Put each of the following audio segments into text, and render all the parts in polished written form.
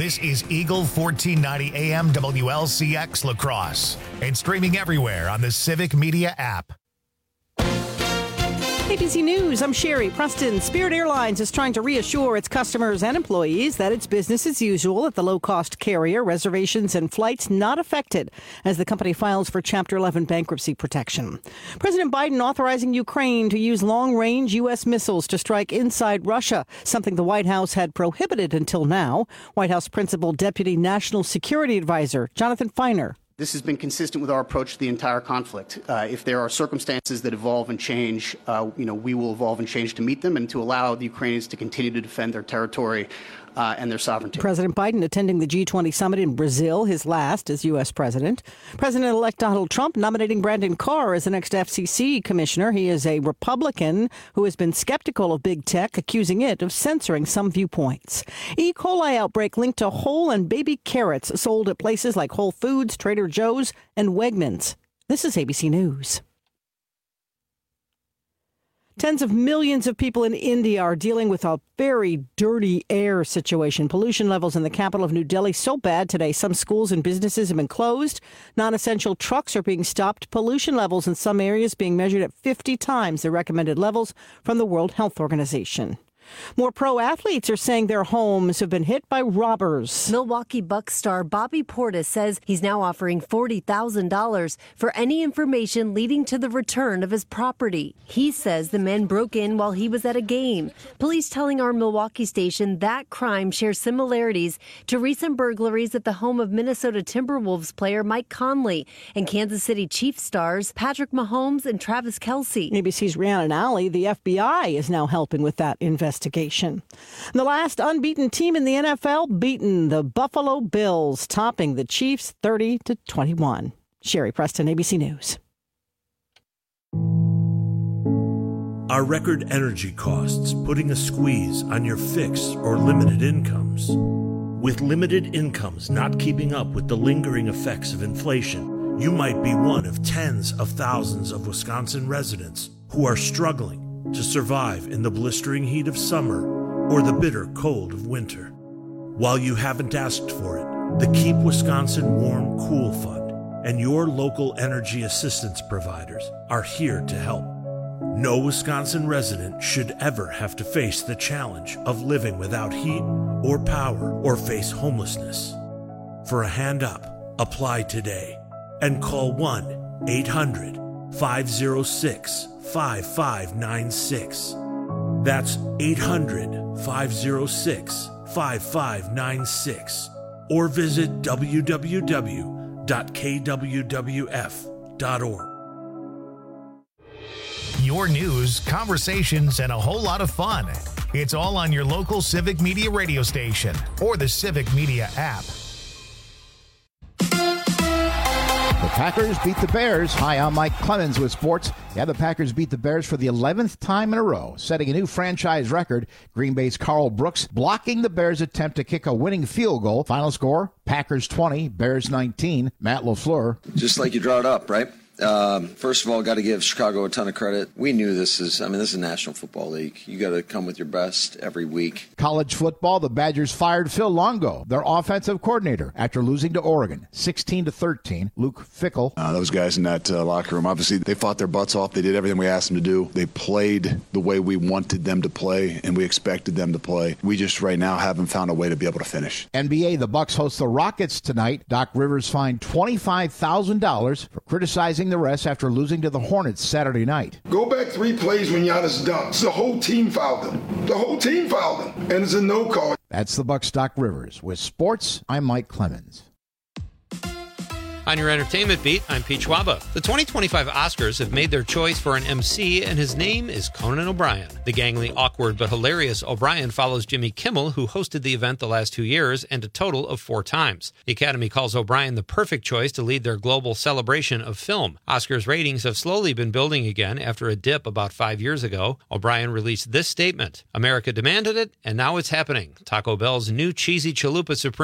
This is Eagle 1490 AM WLCX La Crosse and streaming everywhere on the Civic Media app. ABC News, I'm Sherry Preston. Spirit Airlines is trying to reassure its customers and employees that it's business as usual at the low-cost carrier, reservations and flights not affected as the company files for Chapter 11 bankruptcy protection. President Biden authorizing Ukraine to use long-range U.S. missiles to strike inside Russia, something the White House had prohibited until now. White House Principal Deputy National Security Advisor Jonathan Feiner. This has been consistent with our approach to the entire conflict. If there are circumstances that evolve and change, we will evolve and change to meet them and to allow the Ukrainians to continue to defend their territory and their sovereignty. President Biden attending the G20 summit in Brazil, his last as U.S. president. President-elect Donald Trump nominating Brandon Carr as the next FCC commissioner. He is a Republican who has been skeptical of big tech, accusing it of censoring some viewpoints. E. coli outbreak linked to whole and baby carrots sold at places like Whole Foods, Trader Joe's, and Wegmans. This is ABC News. Tens of millions of people in India are dealing with a very dirty air situation. Pollution levels in the capital of New Delhi so bad today, some schools and businesses have been closed. Non-essential trucks are being stopped. Pollution levels in some areas being measured at 50 times the recommended levels from the World Health Organization. More pro athletes are saying their homes have been hit by robbers. Milwaukee Bucks star Bobby Portis says he's now offering $40,000 for any information leading to the return of his property. He says the men broke in while he was at a game. Police telling our Milwaukee station that crime shares similarities to recent burglaries at the home of Minnesota Timberwolves player Mike Conley and Kansas City Chiefs stars Patrick Mahomes and Travis Kelce. ABC's Rhiannon Alley, the FBI is now helping with that investigation. The last unbeaten team in the NFL beaten the Buffalo Bills, topping the Chiefs 30-21. Sherry Preston, ABC News. Are record energy costs putting a squeeze on your fixed or limited incomes? With limited incomes not keeping up with the lingering effects of inflation, you might be one of tens of thousands of Wisconsin residents who are struggling to survive in the blistering heat of summer or the bitter cold of winter. While you haven't asked for it, the Keep Wisconsin Warm Cool Fund and your local energy assistance providers are here to help. No Wisconsin resident should ever have to face the challenge of living without heat or power or face homelessness. For a hand up, apply today and call 1-800-506-5596. That's 800-506-5596. Or visit www.kwwf.org. Your news, conversations, and a whole lot of fun. It's all on your local Civic Media radio station or the Civic Media app. The Packers beat the Bears. Hi, I'm Mike Clemens with sports. Yeah, the Packers beat the Bears for the 11th time in a row, setting a new franchise record. Green Bay's Carl Brooks blocking the Bears' attempt to kick a winning field goal. Final score, Packers 20, Bears 19. Matt LaFleur. Just like you draw it up, right? First of all, got to give Chicago a ton of credit. We knew this is National Football League. You got to come with your best every week. College football, the Badgers fired Phil Longo, their offensive coordinator, after losing to Oregon, 16-13. Luke Fickell. Those guys in that locker room, obviously, they fought their butts off. They did everything we asked them to do. They played the way we wanted them to play, and we expected them to play. We just right now haven't found a way to be able to finish. NBA, the Bucks host the Rockets tonight. Doc Rivers fined $25,000 for criticizing the refs after losing to the Hornets Saturday night. Go back 3 plays when Giannis dunks. The whole team fouled him. The whole team fouled him. And it's a no call. That's the Bucks' Doc Rivers. With sports, I'm Mike Clemens. On your entertainment beat, I'm Pete Schwaba. The 2025 Oscars have made their choice for an MC, and his name is Conan O'Brien. The gangly, awkward, but hilarious O'Brien follows Jimmy Kimmel, who hosted the event the last 2 years, and a total of 4 times. The Academy calls O'Brien the perfect choice to lead their global celebration of film. Oscars ratings have slowly been building again after a dip about 5 years ago. O'Brien released this statement: "America demanded it, and now it's happening. Taco Bell's new cheesy chalupa supreme.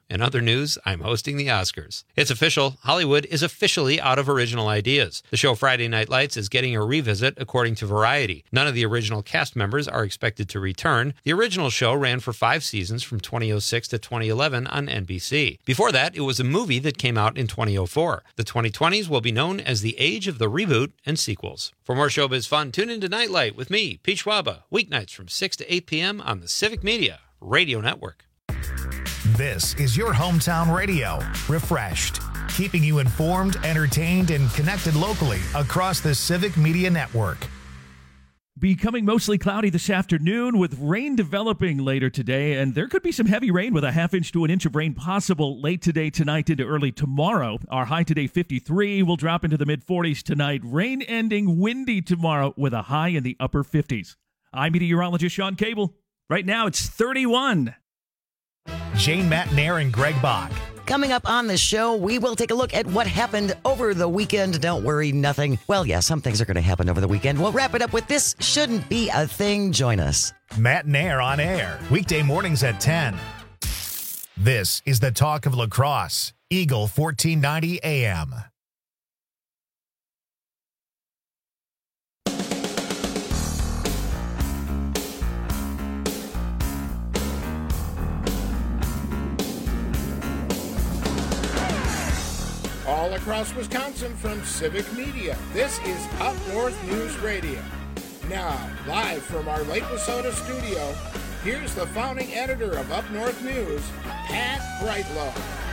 In other news, I'm hosting the Oscars. It's official. Hollywood is officially out of original ideas. The show Friday Night Lights is getting a revisit, according to Variety. None of the original cast members are expected to return. The original show ran for 5 seasons from 2006 to 2011 on NBC. Before that, it was a movie that came out in 2004. The 2020s will be known as the age of the reboot and sequels. For more showbiz fun, tune into Nightlight with me, Pete Schwaba, weeknights from 6 to 8 p.m. on the Civic Media Radio Network. This is your hometown radio, refreshed, keeping you informed, entertained, and connected locally across the Civic Media Network. Becoming mostly cloudy this afternoon with rain developing later today, and there could be some heavy rain with a ½ inch to an inch of rain possible late today, tonight, into early tomorrow. Our high today, 53, will drop into the mid-40s tonight. Rain ending windy tomorrow with a high in the upper 50s. I'm meteorologist Sean Cable. Right now, it's 31. Jane Matnair and Greg Bach. Coming up on the show, we will take a look at what happened over the weekend. Don't worry, nothing. Well, yeah, some things are going to happen over the weekend. We'll wrap it up with This Shouldn't Be a Thing. Join us. Matnair on air, weekday mornings at 10. This is the talk of lacrosse. Eagle 1490 AM. All across Wisconsin from Civic Media, this is Up North News Radio. Now, live from our Lake Wissota studio, here's the founding editor of Up North News, Pat Brightlow.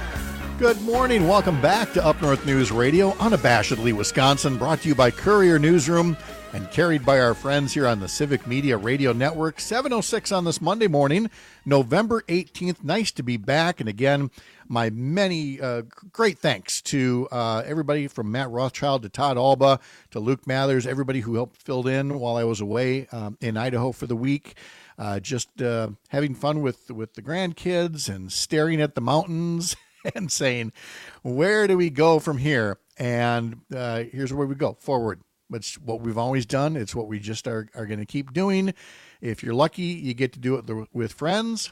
Good morning. Welcome back to Up North News Radio, unabashedly Wisconsin, brought to you by Courier Newsroom and carried by our friends here on the Civic Media Radio Network. 7:06 on this Monday morning, November 18th. Nice to be back. And again, my many great thanks to everybody from Matt Rothschild to Todd Alba to Luke Mathers, everybody who helped fill in while I was away in Idaho for the week. Just having fun with the grandkids and staring at the mountains and saying, where do we go from here? And here's where we go, forward. It's what we've always done. It's what we just are going to keep doing. If you're lucky, you get to do it with friends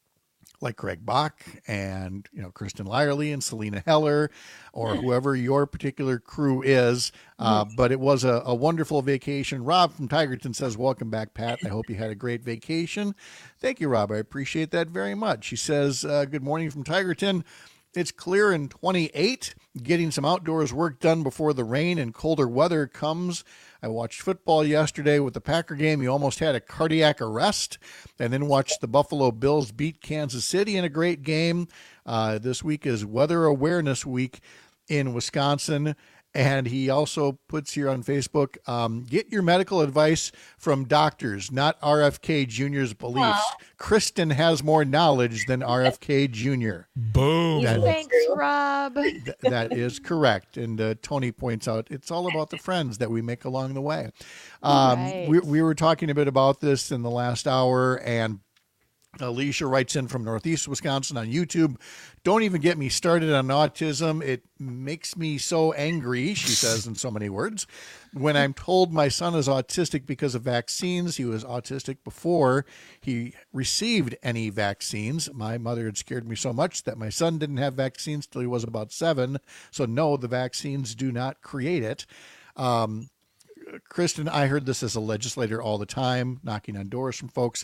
like Greg Bach and Kristen Lyerly and Selena Heller or whoever your particular crew is. But it was a wonderful vacation. Rob from Tigerton says, welcome back, Pat. I hope you had a great vacation. Thank you, Rob. I appreciate that very much. He says, good morning from Tigerton. It's clear in 28, getting some outdoors work done before the rain and colder weather comes. I watched football yesterday with the Packer game. You almost had a cardiac arrest, and then watched the Buffalo Bills beat Kansas City in a great game. This week is Weather Awareness Week in Wisconsin. And he also puts here on Facebook, get your medical advice from doctors, not RFK Jr.'s beliefs. Wow. Kristen has more knowledge than RFK Jr. Boom. Thanks, Rob. That is correct. And Tony points out it's all about the friends that we make along the way. Right. We were talking a bit about this in the last hour, and Alicia writes in from Northeast Wisconsin on YouTube. Don't even get me started on autism. It makes me so angry, she says in so many words, when I'm told my son is autistic because of vaccines. He was autistic before he received any vaccines. My mother had scared me so much that my son didn't have vaccines till he was about 7. So no, the vaccines do not create it. Kristen, I heard this as a legislator all the time, knocking on doors from folks.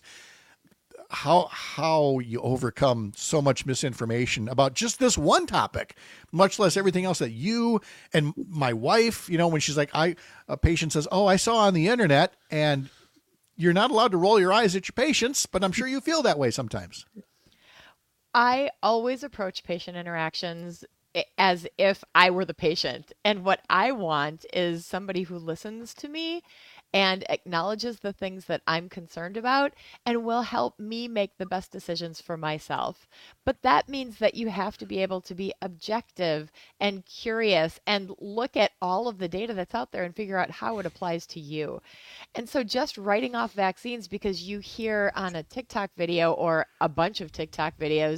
How you overcome so much misinformation about just this one topic, much less everything else that you and my wife, when she's like, a patient says, oh, I saw on the internet, and you're not allowed to roll your eyes at your patients, but I'm sure you feel that way sometimes. I always approach patient interactions as if I were the patient. And what I want is somebody who listens to me and acknowledges the things that I'm concerned about and will help me make the best decisions for myself. But that means that you have to be able to be objective and curious and look at all of the data that's out there and figure out how it applies to you. And so just writing off vaccines because you hear on a TikTok video or a bunch of TikTok videos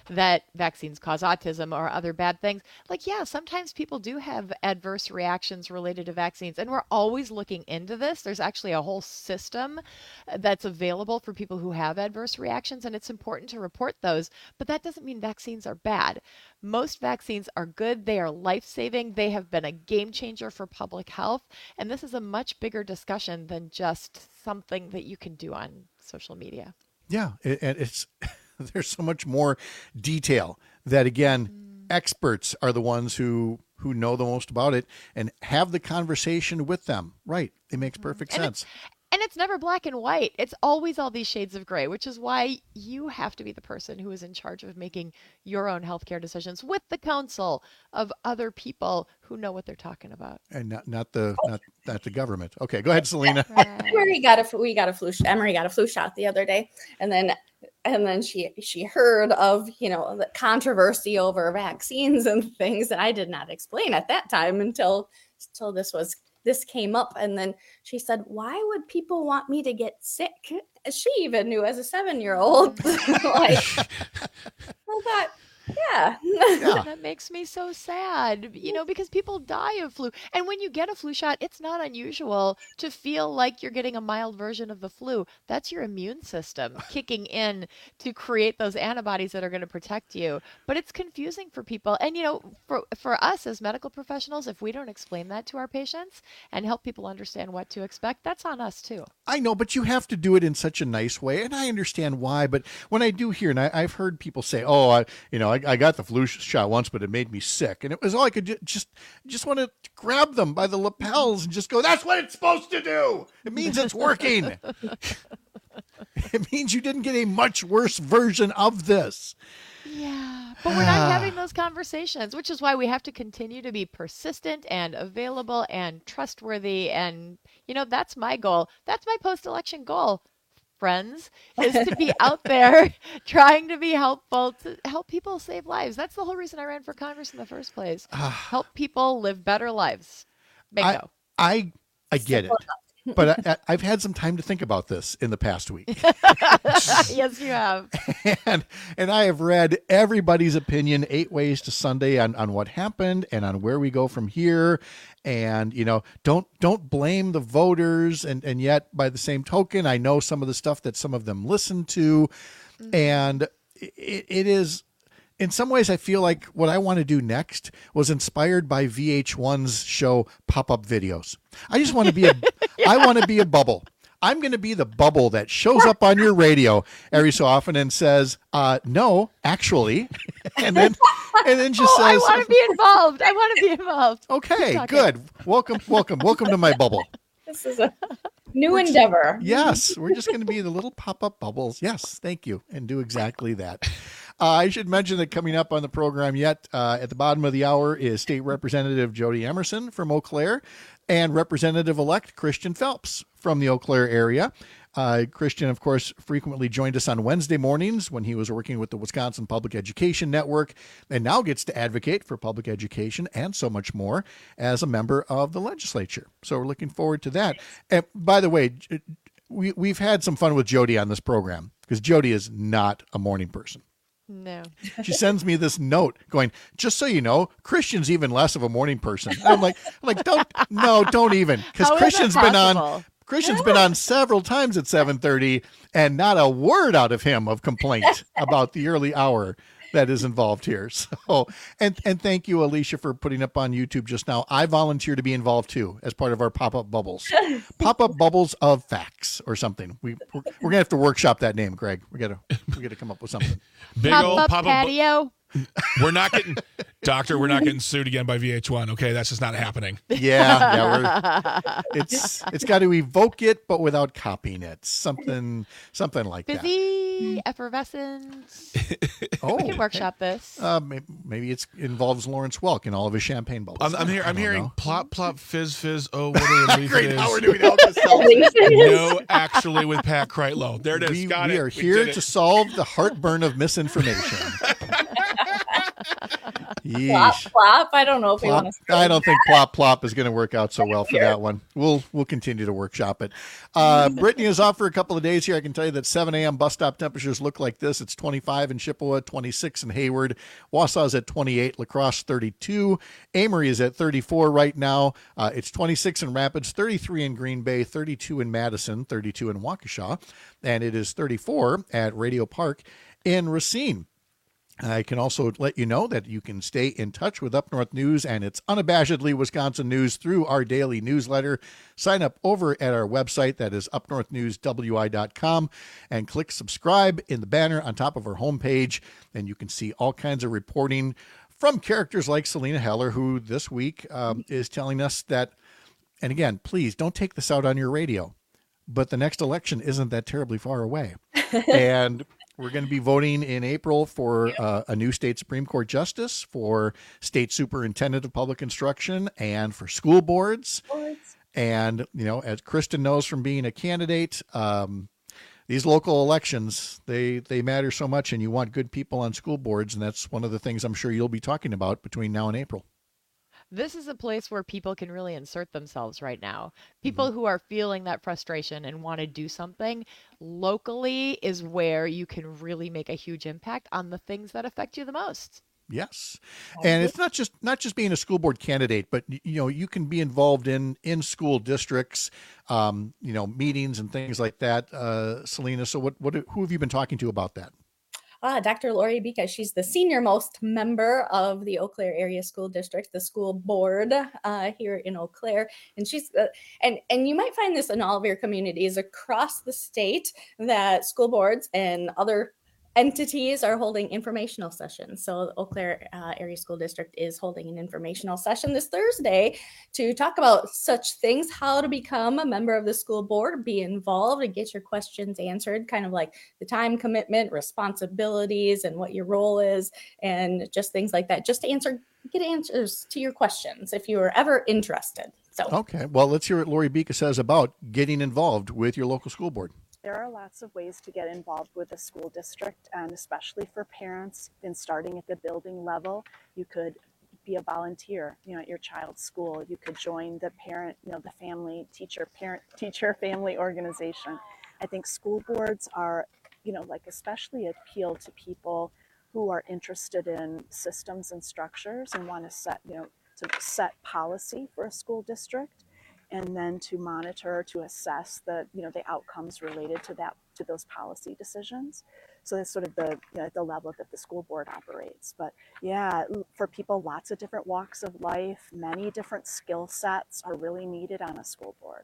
that vaccines cause autism or other bad things. Like, yeah, sometimes people do have adverse reactions related to vaccines, and we're always looking into this. There's actually a whole system that's available for people who have adverse reactions, and it's important to report those. But that doesn't mean vaccines are bad. Most vaccines are good. They are life-saving. They have been a game changer for public health. And this is a much bigger discussion than just something that you can do on social media. Yeah, and it's there's so much more detail that, again, experts are the ones who know the most about it, and have the conversation with them. Right. It makes perfect sense. And it's never black and white. It's always all these shades of gray, which is why you have to be the person who is in charge of making your own healthcare decisions with the counsel of other people who know what they're talking about. And not the government. Okay, go ahead, Selena. Emery got a flu shot the other day, and then she heard of, the controversy over vaccines and things that I did not explain at that time until this came up. And then she said, why would people want me to get sick? She even knew as a 7-year-old. Yeah. That makes me so sad, because people die of flu. And when you get a flu shot, it's not unusual to feel like you're getting a mild version of the flu. That's your immune system kicking in to create those antibodies that are going to protect you. But it's confusing for people. And, for us as medical professionals, if we don't explain that to our patients and help people understand what to expect, that's on us too. I know, but you have to do it in such a nice way. And I understand why. But when I do hear, and I've heard people say, I got the flu shot once, but it made me sick. And it was all I could just want to grab them by the lapels and just go, that's what it's supposed to do. It means it's working. It means you didn't get a much worse version of this. Yeah, but we're not having those conversations, which is why we have to continue to be persistent and available and trustworthy. And, that's my goal. That's my post-election goal, friends, is to be out there trying to be helpful, to help people save lives. That's the whole reason I ran for Congress in the first place. Help people live better lives. Bingo. I get it. But I've had some time to think about this in the past week. Yes, you have. And I have read everybody's opinion 8 ways to Sunday on what happened and on where we go from here. And, don't blame the voters. And yet, by the same token, I know some of the stuff that some of them listen to. Mm-hmm. And it is... In some ways, I feel like what I want to do next was inspired by VH1's show Pop-Up Videos. I just want to be a bubble. I'm going to be the bubble that shows up on your radio every so often and says, no, actually. And then just says, I want to be involved. Okay, good. Welcome to my bubble. This is a new endeavor. Yes, we're just going to be the little pop-up bubbles. Yes, thank you. And do exactly that. I should mention that coming up on the program at the bottom of the hour is State Representative Jody Emerson from Eau Claire and Representative-elect Christian Phelps from the Eau Claire area. Christian, of course, frequently joined us on Wednesday mornings when he was working with the Wisconsin Public Education Network, and now gets to advocate for public education and so much more as a member of the legislature. So we're looking forward to that. And by the way, we've had some fun with Jody on this program because Jody is not a morning person. No. She sends me this note going, just so you know, Christian's even less of a morning person. And I'm like, don't even. Because Christian's been on several times at 7:30 and not a word out of him of complaint about the early hour that is involved here. So, and thank you, Alicia, for putting up on YouTube just now. I volunteer to be involved too as part of our pop-up bubbles. Pop-up bubbles of facts or something. We're gonna have to workshop that name, Greg. We gotta come up with something. Big old pop-up patio. We're not getting sued again by VH1. Okay, that's just not happening. It's got to evoke it, but without copying it. Something like that. Busy, effervescent. We can workshop this. Maybe it involves Lawrence Welk and all of his champagne bubbles. I'm hearing plop, plop, fizz, fizz. Oh, what a relief Great, it is. now we're doing Alka-Seltzer. No, actually, with Pat Kreitlow. There it is. We are here to solve the heartburn of misinformation. Plop. I don't know if we want to. I don't think plop is going to work out so well for that one. We'll continue to workshop it. Brittany is off for a couple of days here. I can tell you that 7 a.m. bus stop temperatures look like this. It's 25 in Chippewa, 26 in Hayward. Wausau's at 28, La Crosse 32. Amory is at 34 right now. It's 26 in Rapids, 33 in Green Bay, 32 in Madison, 32 in Waukesha, and it is 34 at Radio Park in Racine. I can also let you know that you can stay in touch with Up North News and its unabashedly Wisconsin news through our daily newsletter. Sign up over at our website, that is upnorthnewswi.com, and click subscribe in the banner on top of our homepage, and you can see all kinds of reporting from characters like Selena Heller, who this week is telling us that, and again, please don't take this out on your radio, but the next election isn't that terribly far away. And we're going to be voting in April for a new state Supreme Court justice, for state superintendent of public instruction, and for school boards. And, you know, as Kristen knows from being a candidate, these local elections, they matter so much, and you want good people on school boards. And that's one of the things I'm sure you'll be talking about between now and April. This is a place where people can really insert themselves right now. People who are feeling that frustration and want to do something locally is where you can really make a huge impact on the things that affect you the most. Yes. And it's not just being a school board candidate, but, you know, you can be involved in school districts, you know, meetings and things like that. Selena, so who have you been talking to about that? Dr. Lori Bika, she's the senior most member of the Eau Claire Area School District, the school board here in Eau Claire. And she's, and you might find this in all of your communities across the state, that school boards and other entities are holding informational sessions. So the Eau Claire Area School District is holding an informational session this Thursday to talk about such things, how to become a member of the school board, be involved and get your questions answered, kind of like the time commitment, responsibilities, and what your role is, and just things like that, just to get answers to your questions if you are ever interested. So okay, well, let's hear what Lori Bika says about getting involved with your local school board. There are lots of ways to get involved with a school district, and especially for parents, and starting at the building level, you could be a volunteer, you know, at your child's school. You could join the parent, you know, the family, teacher, family organization. I think school boards are, you know, like especially appeal to people who are interested in systems and structures and want to set policy for a school district, and then to monitor, to assess the outcomes related to those policy decisions. So that's sort of the level that the school board operates. But yeah, for people, lots of different walks of life, many different skill sets are really needed on a school board.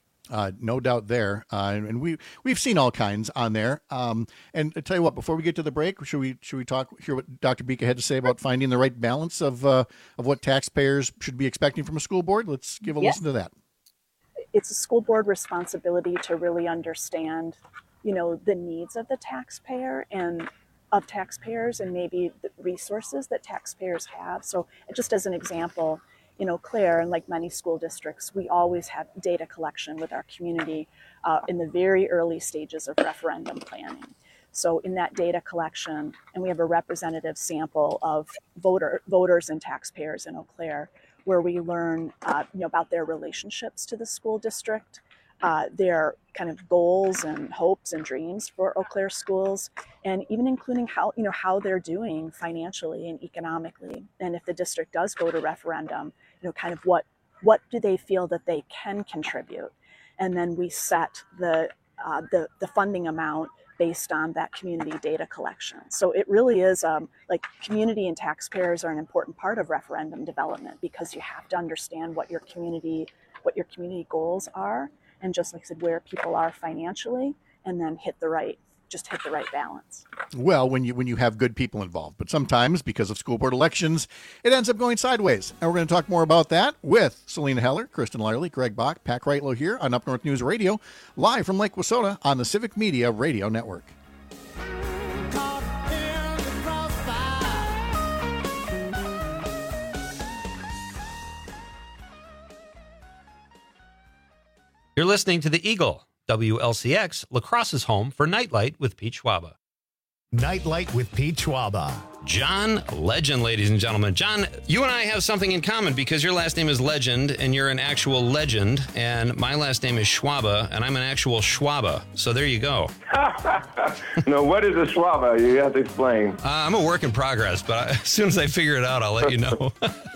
No doubt there. And we've seen all kinds on there. And I tell you what, before we get to the break, should we hear what Dr. Bika had to say about finding the right balance of what taxpayers should be expecting from a school board? Let's give a listen to that. It's a school board responsibility to really understand, you know, the needs of the taxpayer and of taxpayers, and maybe the resources that taxpayers have. So just as an example, in Eau Claire, and like many school districts, we always have data collection with our community in the very early stages of referendum planning. So in that data collection, and we have a representative sample of voters and taxpayers in Eau Claire, where we learn about their relationships to the school district, their kind of goals and hopes and dreams for Eau Claire schools, and even including how they're doing financially and economically. And if the district does go to referendum, kind of what do they feel that they can contribute? And then we set the funding amount based on that community data collection. So it really is like community and taxpayers are an important part of referendum development, because you have to understand what your community goals are, and just like I said, where people are financially, and then hit the right balance. Well, when you have good people involved, but sometimes because of school board elections, it ends up going sideways. And we're going to talk more about that with Selena Heller, Kristen Lyerly, Greg Bach, Pat Kreitlow here on Up North News Radio, live from Lake Wissota on the Civic Media Radio Network. You're listening to The Eagle, WLCX, La Crosse's home for Nightlight with Pete Schwaba. Nightlight with Pete Schwaba. John Legend, ladies and gentlemen. John, you and I have something in common because your last name is Legend and you're an actual legend, and my last name is Schwaba and I'm an actual Schwaba. So there you go. No, what is a Schwaba? You have to explain. I'm a work in progress, but as soon as I figure it out, I'll let you know.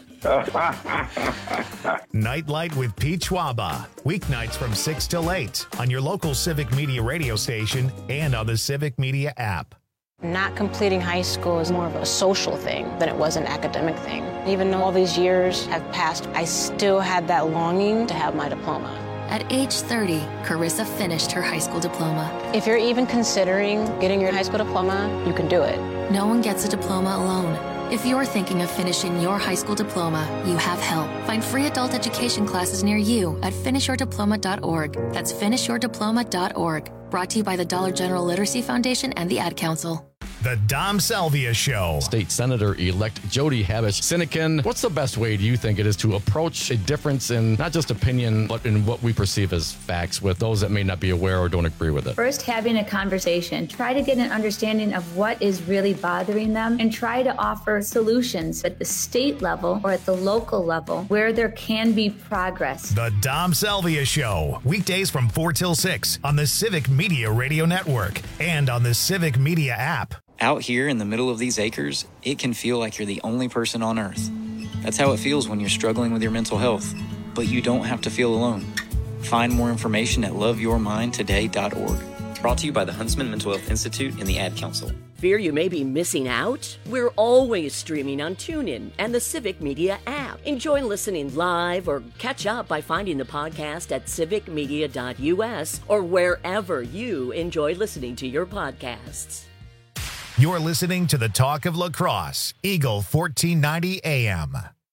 Nightlight with Pete Schwaba. Weeknights from 6 till 8 on your local Civic Media radio station and on the Civic Media app. Not completing high school is more of a social thing than it was an academic thing. Even though all these years have passed, I still had that longing to have my diploma. At age 30, Carissa finished her high school diploma. If you're even considering getting your high school diploma, you can do it. No one gets a diploma alone. If you're thinking of finishing your high school diploma, you have help. Find free adult education classes near you at finishyourdiploma.org. That's finishyourdiploma.org. Brought to you by the Dollar General Literacy Foundation and the Ad Council. The Dom Salvia Show. State Senator-elect Jody Habush-Sinekin, what's the best way do you think it is to approach a difference in not just opinion, but in what we perceive as facts with those that may not be aware or don't agree with it? First, having a conversation. Try to get an understanding of what is really bothering them and try to offer solutions at the state level or at the local level where there can be progress. The Dom Salvia Show. Weekdays from 4 till 6 on the Civic Media Radio Network and on the Civic Media app. Out here in the middle of these acres, it can feel like you're the only person on Earth. That's how it feels when you're struggling with your mental health. But you don't have to feel alone. Find more information at loveyourmindtoday.org. Brought to you by the Huntsman Mental Health Institute and the Ad Council. Fear you may be missing out? We're always streaming on TuneIn and the Civic Media app. Enjoy listening live or catch up by finding the podcast at civicmedia.us or wherever you enjoy listening to your podcasts. You're listening to the Talk of La Crosse, Eagle 1490 AM.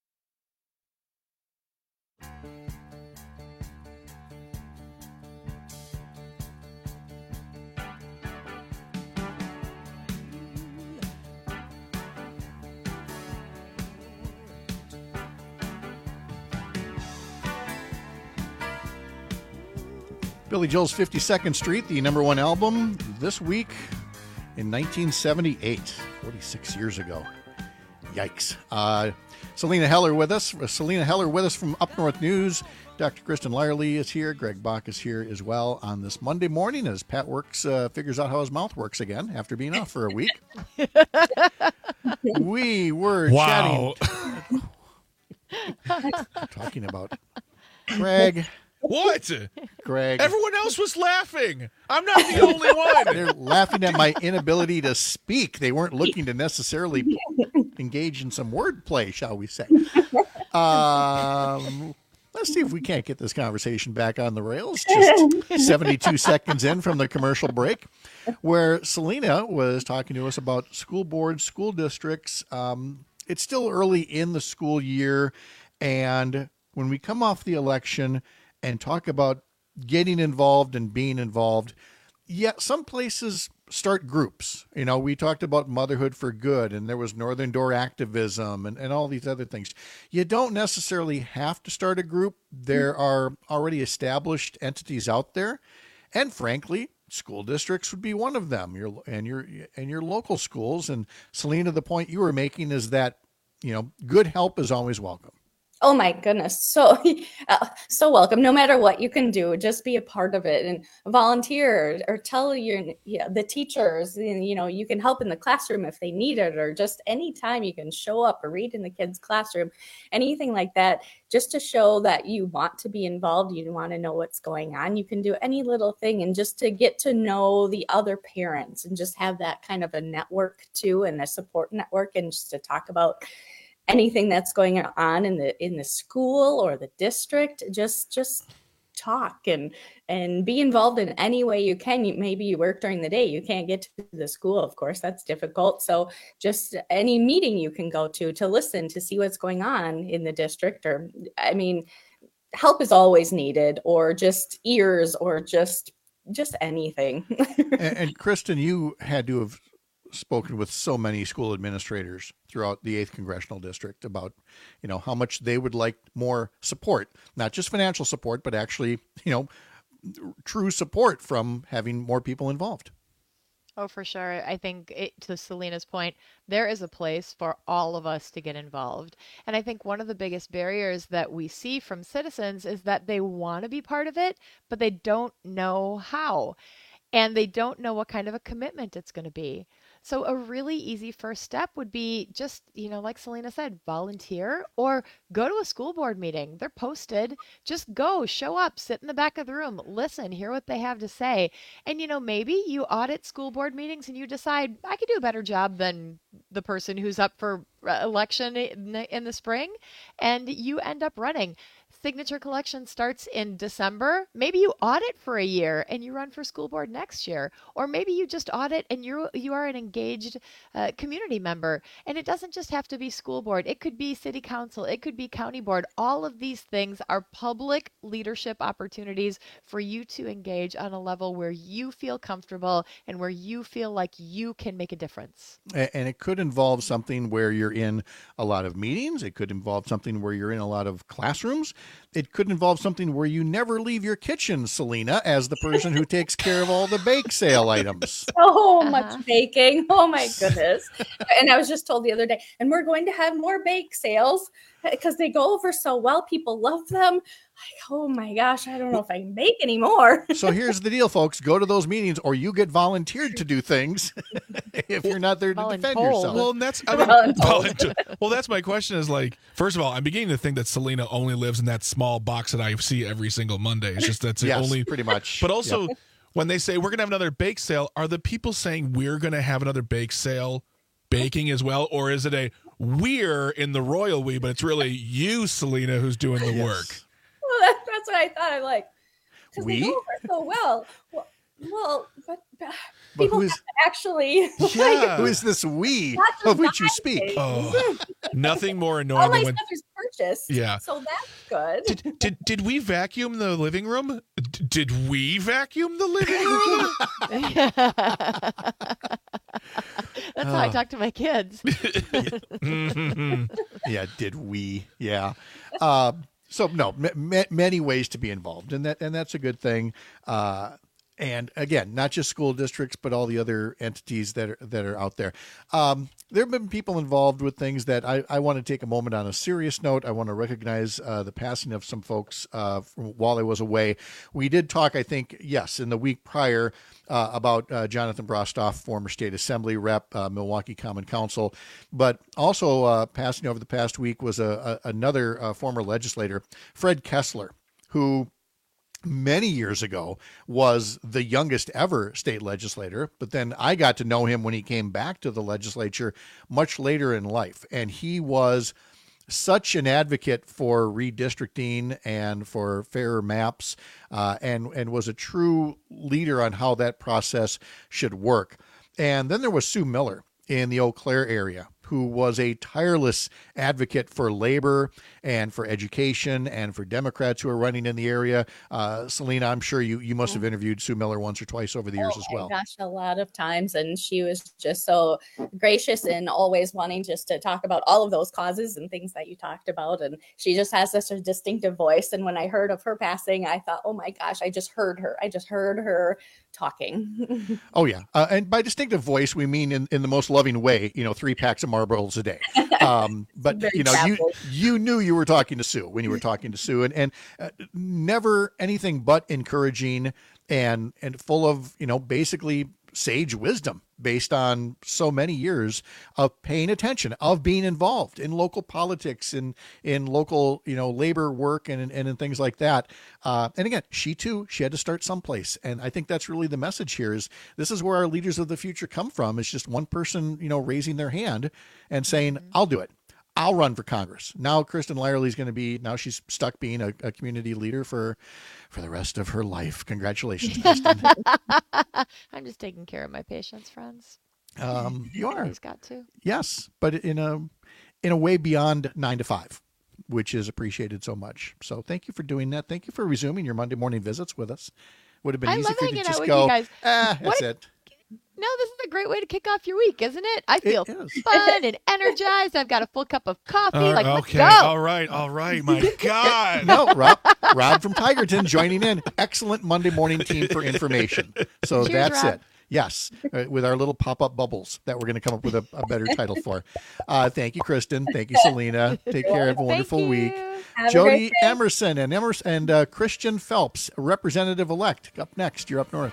Billy Joel's 52nd Street, the number one album this week in 1978, 46 years ago. Yikes. Selena Heller with us. Selena Heller with us from Up North News. Dr. Kristen Lyerly is here. Greg Bach is here as well on this Monday morning as Pat figures out how his mouth works again after being off for a week. We were chatting. Talking about Greg. What? Greg. Everyone else was laughing. I'm not the only one. They're laughing at my inability to speak. They weren't looking to necessarily engage in some wordplay, shall we say. Let's see if we can't get this conversation back on the rails. Just 72 seconds in from the commercial break, where Selena was talking to us about school boards, school districts. It's still early in the school year, and when we come off the election and talk about getting involved and being involved, some places start groups. You know, we talked about Motherhood for Good, and there was Northern Door activism and all these other things. You don't necessarily have to start a group. There are already established entities out there, and frankly, school districts would be one of them. Your local schools. And Selena, the point you were making is that, good help is always welcome. Oh my goodness. So welcome. No matter what you can do, just be a part of it and volunteer or tell the teachers, you can help in the classroom if they need it, or just anytime you can show up or read in the kids' classroom, anything like that, just to show that you want to be involved. You want to know what's going on. You can do any little thing, and just to get to know the other parents and just have that kind of a network too, and a support network, and just to talk about anything that's going on in the school or the district. Just talk and be involved in any way you can. Maybe you work during the day, you can't get to the school, of course, that's difficult. So just any meeting you can go to listen, to see what's going on in the district, or help is always needed, or just ears, or just anything. and Kristen, you had to have spoken with so many school administrators throughout the 8th Congressional District about, how much they would like more support, not just financial support, but actually, true support from having more people involved. Oh, for sure. I think to Selena's point, there is a place for all of us to get involved. And I think one of the biggest barriers that we see from citizens is that they want to be part of it, but they don't know how. And they don't know what kind of a commitment it's going to be. So a really easy first step would be just, like Selena said, volunteer or go to a school board meeting. They're posted. Just go, show up, sit in the back of the room, listen, hear what they have to say. And, maybe you audit school board meetings and you decide, I could do a better job than the person who's up for election in the spring, and you end up running. Signature collection starts in December. Maybe you audit for a year and you run for school board next year. Or maybe you just audit and you are an engaged community member. And it doesn't just have to be school board. It could be city council. It could be county board. All of these things are public leadership opportunities for you to engage on a level where you feel comfortable and where you feel like you can make a difference. And it could involve something where you're in a lot of meetings. It could involve something where you're in a lot of classrooms. It could involve something where you never leave your kitchen, Selena, as the person who takes care of all the bake sale items. So much baking. Oh, my goodness. And I was just told the other day, and we're going to have more bake sales because they go over so well. People love them. Like, oh, my gosh, I don't know if I can bake anymore. So here's the deal, folks. Go to those meetings or you get volunteered to do things if you're not there to defend yourself. Well, that's my question is like, first of all, I'm beginning to think that Selena only lives in that small box that I see every single Monday. It's just that's yes, only pretty much. But also when they say we're going to have another bake sale, are the people saying we're going to have another bake sale baking as well? Or is it a we're in the royal we, but it's really you, Selena, who's doing the work? Well, that's what I thought. I'm like, because they go over so well. But people have to actually. Yeah. Who is this we of which you speak? Oh, nothing more annoying all my than when stuff is purchased. Yeah. So that's good. Did we vacuum the living room? Did we vacuum the living room? That's how I talk to my kids. Yeah, did we? Yeah. So no, many ways to be involved, and that's a good thing. And again, not just school districts, but all the other entities that are out there. There have been people involved with things that I want to take a moment on a serious note. I want to recognize the passing of some folks while I was away. We did talk, I think, yes, in the week prior about Jonathan Brostoff, former state assembly rep, Milwaukee Common Council, but also passing over the past week was another former legislator, Fred Kessler, who many years ago was the youngest ever state legislator, but then I got to know him when he came back to the legislature much later in life. And he was such an advocate for redistricting and for fairer maps, and was a true leader on how that process should work. And then there was Sue Miller in the Eau Claire area, who was a tireless advocate for labor and for education and for Democrats who are running in the area. Selena, I'm sure you must have interviewed Sue Miller once or twice over the years as well. Gosh, a lot of times. And she was just so gracious and always wanting just to talk about all of those causes and things that you talked about. And she just has such a distinctive voice. And when I heard of her passing, I thought, oh my gosh, I just heard her talking. Oh, yeah. And by distinctive voice, we mean in the most loving way, 3 packs of Marlboros a day. But, you knew you were talking to Sue when you were talking to Sue, and never anything but encouraging and full of, basically sage wisdom based on so many years of paying attention, of being involved in local politics and in local, labor work and things like that. And again, she had to start someplace. And I think that's really the message here is this is where our leaders of the future come from. It's just one person, raising their hand and saying, I'll do it. I'll run for Congress. Now, Kristen Lyerly's going to be, now she's stuck being a community leader for the rest of her life. Congratulations, Kristen. I'm just taking care of my patients, friends. You are. He's got to. Yes, but in a way beyond 9 to 5, which is appreciated so much. So thank you for doing that. Thank you for resuming your Monday morning visits with us. Would have been easy for you to just go, you guys. That's it. No, this is a great way to kick off your week, isn't it? I feel fun and energized. I've got a full cup of coffee. Let's go. All right. My God. No, Rob from Tigerton joining in. Excellent Monday morning team for information. So Cheers, that's Rob. it. Yes, with our little pop-up bubbles that we're going to come up with a better title for. Thank you, Kristen. Thank you, Selena. Take care. Have a wonderful week. Jody Emerson and Christian Phelps, representative-elect. Up next, you're Up North.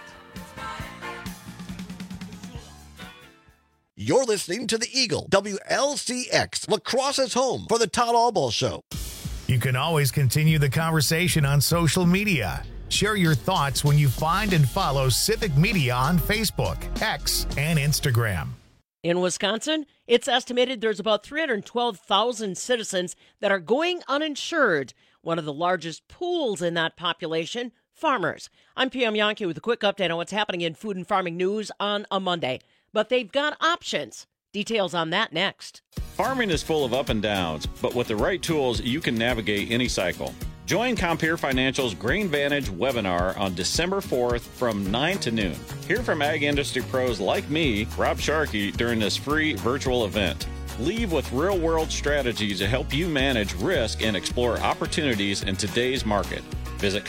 You're listening to the Eagle, WLCX, La Crosse's home for the Todd Albaugh Show. You can always continue the conversation on social media. Share your thoughts when you find and follow Civic Media on Facebook, X, and Instagram. In Wisconsin, it's estimated there's about 312,000 citizens that are going uninsured. One of the largest pools in that population, farmers. I'm PM Yankee with a quick update on what's happening in food and farming news on a Monday. But they've got options. Details on that next. Farming is full of up and downs, but with the right tools, you can navigate any cycle. Join Compeer Financial's Grain Vantage webinar on December 4th from 9 to noon. Hear from ag industry pros like me, Rob Sharkey, during this free virtual event. Leave with real-world strategies to help you manage risk and explore opportunities in today's market. Visit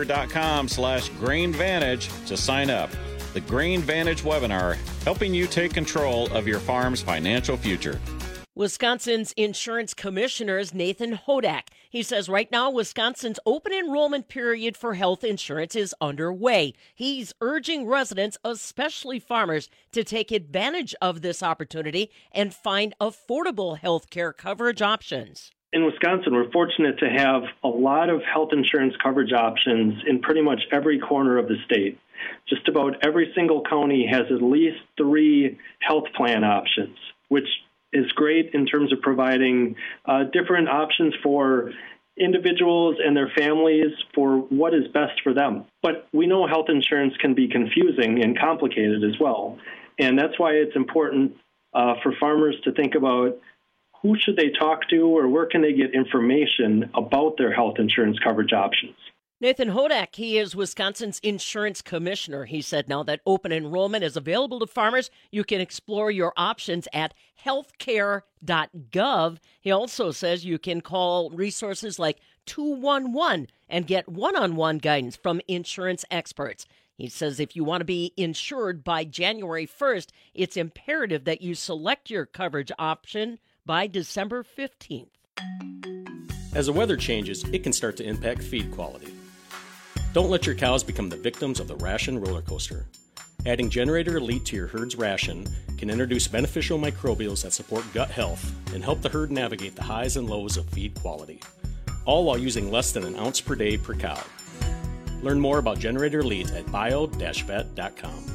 Compeer.com/GrainVantage to sign up. The Grain Vantage webinar, helping you take control of your farm's financial future. Wisconsin's insurance commissioner is Nathan Hodak. He says right now Wisconsin's open enrollment period for health insurance is underway. He's urging residents, especially farmers, to take advantage of this opportunity and find affordable health care coverage options. In Wisconsin, we're fortunate to have a lot of health insurance coverage options in pretty much every corner of the state. Just about every single county has at least 3 health plan options, which is great in terms of providing different options for individuals and their families for what is best for them. But we know health insurance can be confusing and complicated as well. And that's why it's important for farmers to think about who should they talk to or where can they get information about their health insurance coverage options. Nathan Hodak, he is Wisconsin's insurance commissioner. He said now that open enrollment is available to farmers, you can explore your options at healthcare.gov. He also says you can call resources like 211 and get one-on-one guidance from insurance experts. He says if you want to be insured by January 1st, it's imperative that you select your coverage option by December 15th. As the weather changes, it can start to impact feed quality. Don't let your cows become the victims of the ration roller coaster. Adding Generator Elite to your herd's ration can introduce beneficial microbials that support gut health and help the herd navigate the highs and lows of feed quality, all while using less than an ounce per day per cow. Learn more about Generator Elite at bio-vet.com.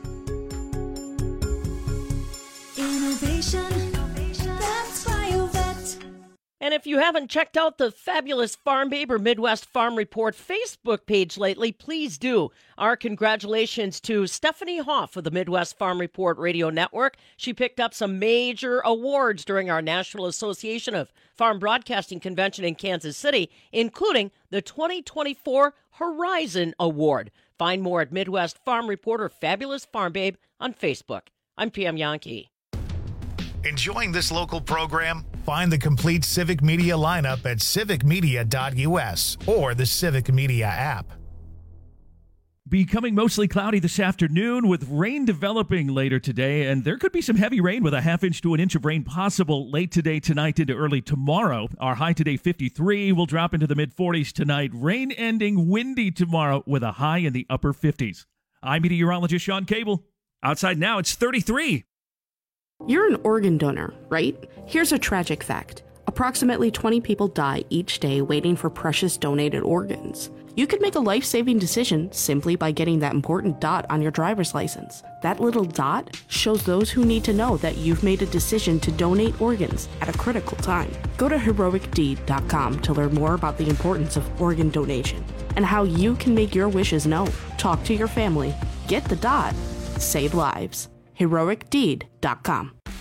Innovation, that's BioVet. And if you haven't checked out the fabulous Farm Babe or Midwest Farm Report Facebook page lately, please do. Our congratulations to Stephanie Hoff of the Midwest Farm Report Radio Network. She picked up some major awards during our National Association of Farm Broadcasting Convention in Kansas City, including the 2024 Horizon Award. Find more at Midwest Farm Report or Fabulous Farm Babe on Facebook. I'm PM Yankee. Enjoying this local program? Find the complete Civic Media lineup at civicmedia.us or the Civic Media app. Becoming mostly cloudy this afternoon with rain developing later today, and there could be some heavy rain with a half-inch to an inch of rain possible late today, tonight, into early tomorrow. Our high today, 53, will drop into the mid-40s tonight. Rain ending windy tomorrow with a high in the upper 50s. I'm meteorologist Sean Cable. Outside now, it's 33. You're an organ donor, right? Here's a tragic fact. Approximately 20 people die each day waiting for precious donated organs. You could make a life-saving decision simply by getting that important dot on your driver's license. That little dot shows those who need to know that you've made a decision to donate organs at a critical time. Go to heroicdeed.com to learn more about the importance of organ donation and how you can make your wishes known. Talk to your family, get the dot, save lives. heroicdeed.com.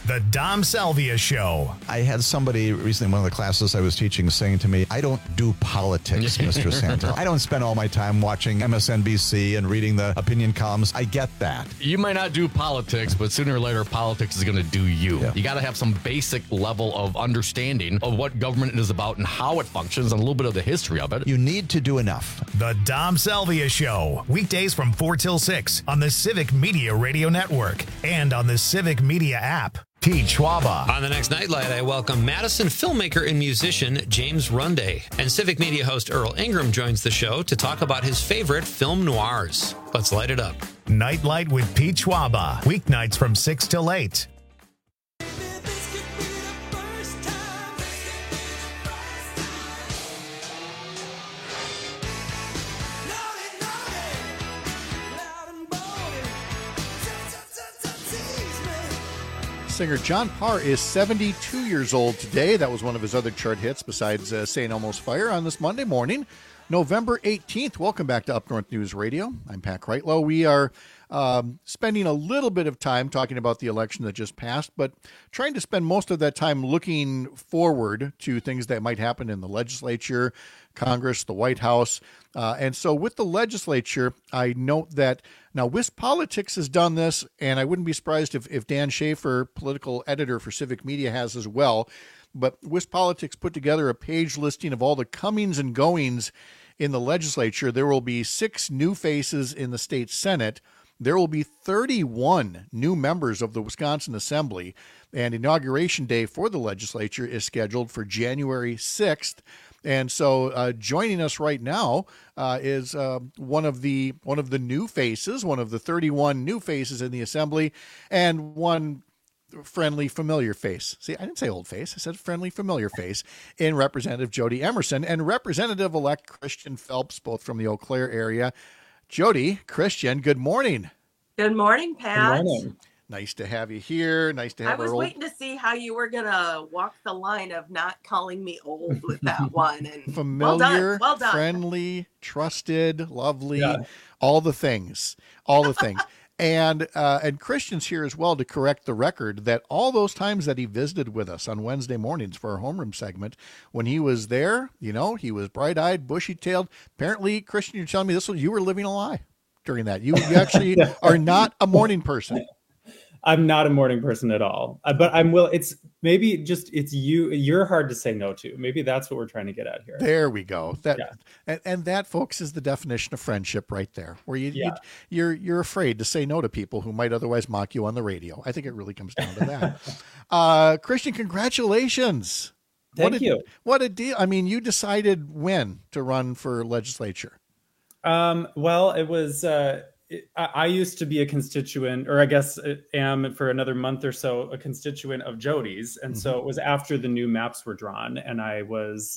The Dom Salvia Show. I had somebody recently in one of the classes I was teaching saying to me, I don't do politics, Mr. Santa. I don't spend all my time watching MSNBC and reading the opinion columns. I get that. You might not do politics, but sooner or later, politics is going to do you. Yeah. You got to have some basic level of understanding of what government is about and how it functions and a little bit of the history of it. You need to do enough. The Dom Salvia Show. Weekdays from 4 till 6 on the Civic Media Radio Network and on the Civic Media app. Pete Schwaba. On the next Nightlight, I welcome Madison filmmaker and musician James Runday. And Civic Media host Earl Ingram joins the show to talk about his favorite film noirs. Let's light it up. Nightlight with Pete Schwaba. Weeknights from 6 till 8. Singer John Parr is 72 years old today. That was one of his other chart hits besides St. Elmo's Fire on this Monday morning, November 18th. Welcome back to Up North News Radio. I'm Pat Kreitlow. We are spending a little bit of time talking about the election that just passed, but trying to spend most of that time looking forward to things that might happen in the legislature, Congress, the White House. And so with the legislature, I note that now WISP Politics has done this, and I wouldn't be surprised if Dan Schaefer, political editor for Civic Media, has as well. But WISP Politics put together a page listing of all the comings and goings in the legislature. There will be 6 new faces in the state Senate. There will be 31 new members of the Wisconsin Assembly, and Inauguration Day for the legislature is scheduled for January 6th. And so joining us right now is one of the new faces, one of the 31 new faces in the Assembly, and one friendly, familiar face. See, I didn't say old face. I said friendly, familiar face in Representative Jody Emerson and Representative-elect Christian Phelps, both from the Eau Claire area. Jody, Christian, good morning. Good morning, Pat. Good morning. Nice to have you here. Nice to have I was waiting to see how you were going to walk the line of not calling me old with that one. And familiar, well done. Friendly, trusted, lovely, all the things. All the things. And Christian's here as well to correct the record that all those times that he visited with us on Wednesday mornings for our homeroom segment, when he was there, he was bright-eyed, bushy-tailed. Apparently, Christian, you're telling me you were living a lie during that. You actually are not a morning person. I'm not a morning person at all, but I'm it's maybe just it's you're hard to say no to. Maybe that's what we're trying to get at here. There we go. And that, folks, is the definition of friendship right there, where you're afraid to say no to people who might otherwise mock you on the radio. I think it really comes down to that. Christian, congratulations. Thank you. What a deal. I mean, you decided when to run for legislature. Well, it was, I used to be a constituent, or I guess am for another month or so, a constituent of Jody's. And so it was after the new maps were drawn, and I was,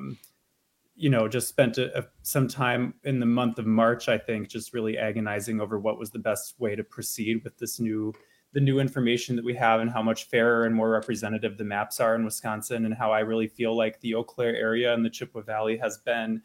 just spent some time in the month of March, I think, just really agonizing over what was the best way to proceed with the new information that we have and how much fairer and more representative the maps are in Wisconsin, and how I really feel like the Eau Claire area and the Chippewa Valley has been,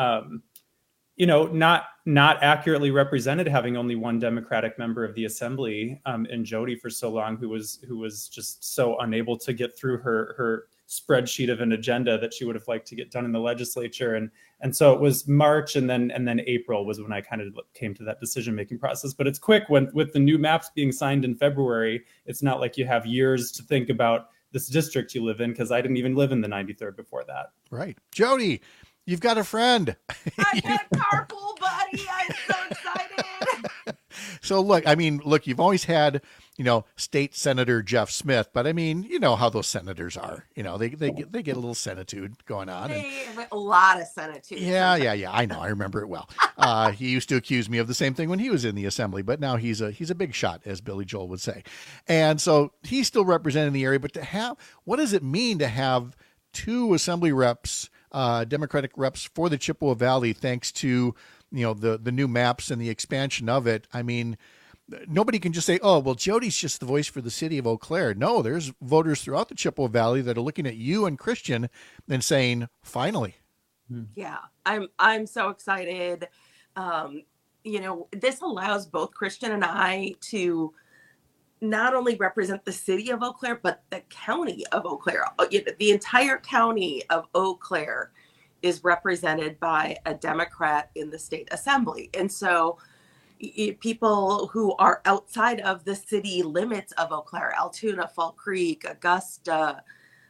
not accurately represented, having only one Democratic member of the Assembly in Jody for so long, who was just so unable to get through her spreadsheet of an agenda that she would have liked to get done in the legislature. And so it was March, and then April was when I kind of came to that decision-making process. But it's quick with the new maps being signed in February. It's not like you have years to think about this district you live in, because I didn't even live in the 93rd before that. Right. Jody, you've got a friend. I got a carpool buddy. I'm so excited. So you've always had, State Senator Jeff Smith, but how those senators are. They get a little senitude going on. They have a lot of senitude. Yeah. I know. I remember it well. He used to accuse me of the same thing when he was in the Assembly, but now he's a big shot, as Billy Joel would say. And so he's still representing the area. But what does it mean to have 2 Assembly reps, Democratic reps for the Chippewa Valley, thanks to the new maps and the expansion of it? I mean, nobody can just say, oh, well, Jody's just the voice for the city of Eau Claire. No, there's voters throughout the Chippewa Valley that are looking at you and Christian and saying, finally. Yeah, I'm so excited. This allows both Christian and I to not only represent the city of Eau Claire, but the county of Eau Claire. The entire county of Eau Claire is represented by a Democrat in the state assembly. And so people who are outside of the city limits of Eau Claire, Altoona, Fall Creek, Augusta,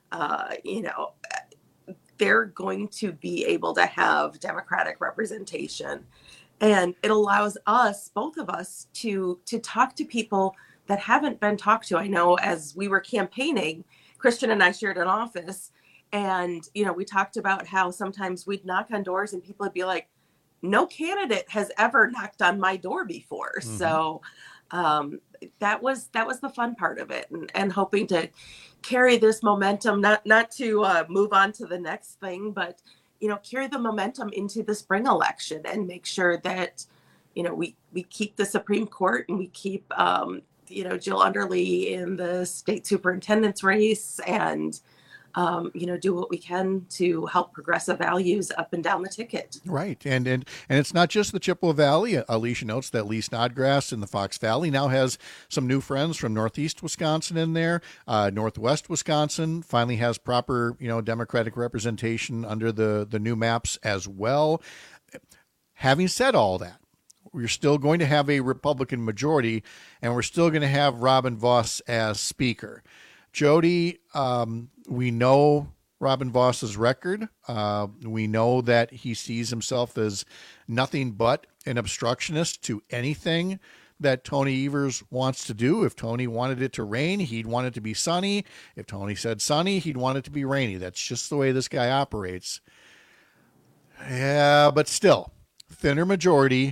they're going to be able to have Democratic representation. And it allows us, both of us, to talk to people that haven't been talked to. I know as we were campaigning, Christian and I shared an office, and, we talked about how sometimes we'd knock on doors and people would be like, no candidate has ever knocked on my door before. Mm-hmm. So that was the fun part of it, and hoping to carry this momentum, not to move on to the next thing, but, carry the momentum into the spring election and make sure that, we keep the Supreme Court and we keep, Jill Underly in the state superintendent's race, and, do what we can to help progressive values up and down the ticket. Right. And it's not just the Chippewa Valley. Alicia notes that Lee Snodgrass in the Fox Valley now has some new friends from Northeast Wisconsin in there. Northwest Wisconsin finally has proper, Democratic representation under the new maps as well. Having said all that, we're still going to have a Republican majority, and we're still going to have Robin Vos as Speaker. Jody, we know Robin Vos's record. We know that he sees himself as nothing but an obstructionist to anything that Tony Evers wants to do. If Tony wanted it to rain, he'd want it to be sunny. If Tony said sunny, he'd want it to be rainy. That's just the way this guy operates. Yeah, but still, thinner majority.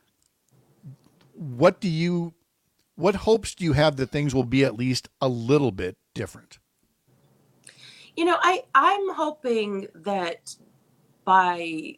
What hopes do you have that things will be at least a little bit different? I'm hoping that by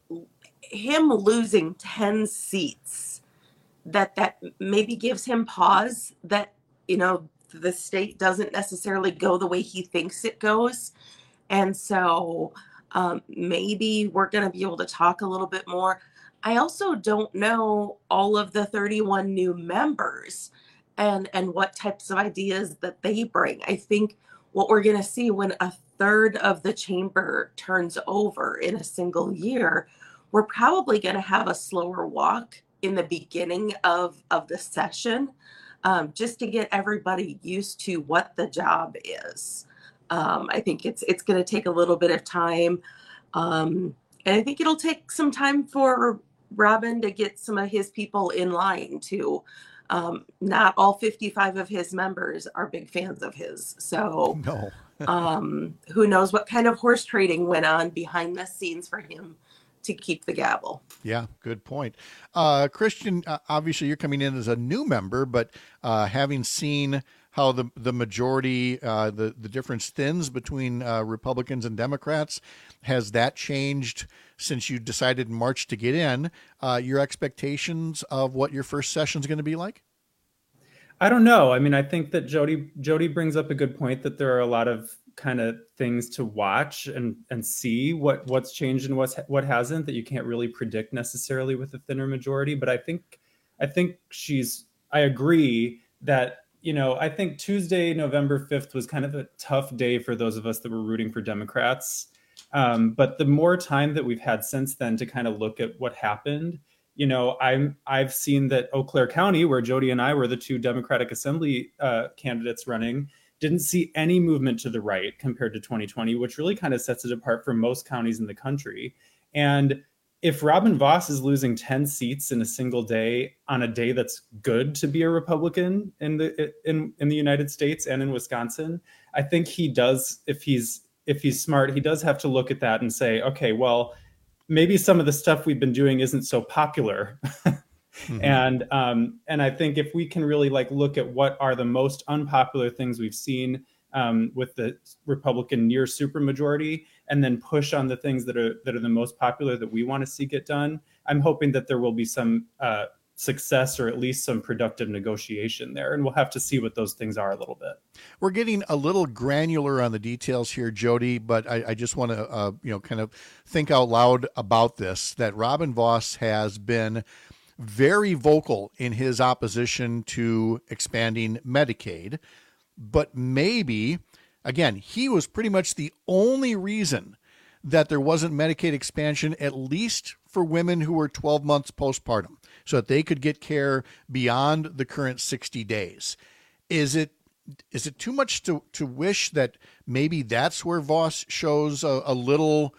him losing 10 seats, that maybe gives him pause, that, the state doesn't necessarily go the way he thinks it goes. And so maybe we're going to be able to talk a little bit more. I also don't know all of the 31 new members and what types of ideas that they bring. I think what we're going to see when a third of the chamber turns over in a single year, we're probably going to have a slower walk in the beginning of the session, just to get everybody used to what the job is. I think it's going to take a little bit of time. And I think it'll take some time for Robin to get some of his people in line too. Not all 55 of his members are big fans of his. So no. Who knows what kind of horse trading went on behind the scenes for him to keep the gavel. Yeah, good point. Christian, obviously you're coming in as a new member, but having seen how the majority, the difference thins between Republicans and Democrats, has that changed since you decided in March to get in? Your expectations of what your first session is going to be like? I don't know. I mean, I think that Jody brings up a good point that there are a lot of kind of things to watch and see what's changed and what hasn't, that you can't really predict necessarily with a thinner majority. But I think I agree that, I think Tuesday, November 5th was kind of a tough day for those of us that were rooting for Democrats. But the more time that we've had since then to kind of look at what happened, I've seen that Eau Claire County, where Jody and I were the two Democratic Assembly candidates running, didn't see any movement to the right compared to 2020, which really kind of sets it apart from most counties in the country. And if Robin Vos is losing 10 seats in a single day on a day that's good to be a Republican in the United States and in Wisconsin, I think he does, if he's smart, he does have to look at that and say, okay, well, maybe some of the stuff we've been doing isn't so popular. Mm-hmm. And I think if we can really look at what are the most unpopular things we've seen with the Republican near supermajority, and then push on the things that are the most popular that we want to see get done, I'm hoping that there will be some success, or at least some productive negotiation there. And we'll have to see what those things are a little bit. We're getting a little granular on the details here, Jody, but I just want to, kind of think out loud about this, that Robin Vos has been very vocal in his opposition to expanding Medicaid. But maybe, again, he was pretty much the only reason that there wasn't Medicaid expansion, at least for women who were 12 months postpartum, so that they could get care beyond the current 60 days. Is it too much to wish that maybe that's where Vos shows a little